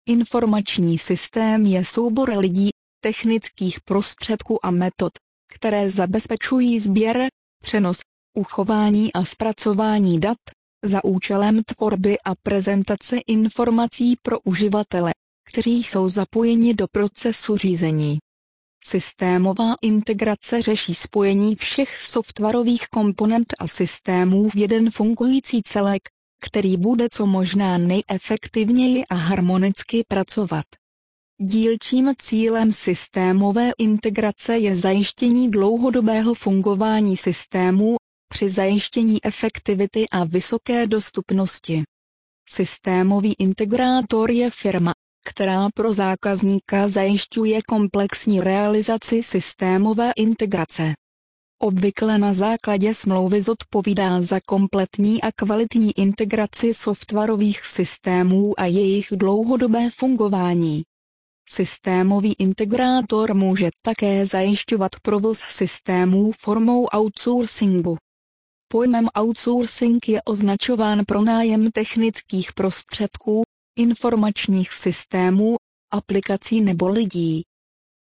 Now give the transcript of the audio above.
Informační systém je soubor lidí, technických prostředků a metod, které zabezpečují sběr, přenos, uchování a zpracování dat, za účelem tvorby a prezentace informací pro uživatele, kteří jsou zapojeni do procesu řízení. Systémová integrace řeší spojení všech softwarových komponent a systémů v jeden fungující celek, který bude co možná nejefektivněji a harmonicky pracovat. Dílčím cílem systémové integrace je zajištění dlouhodobého fungování systémů při zajištění efektivity a vysoké dostupnosti. Systémový integrátor je firma, která pro zákazníka zajišťuje komplexní realizaci systémové integrace. Obvykle na základě smlouvy zodpovídá za kompletní a kvalitní integraci softwarových systémů a jejich dlouhodobé fungování. Systémový integrátor může také zajišťovat provoz systémů formou outsourcingu. Pojmem outsourcing je označován pronájem technických prostředků, informačních systémů, aplikací nebo lidí.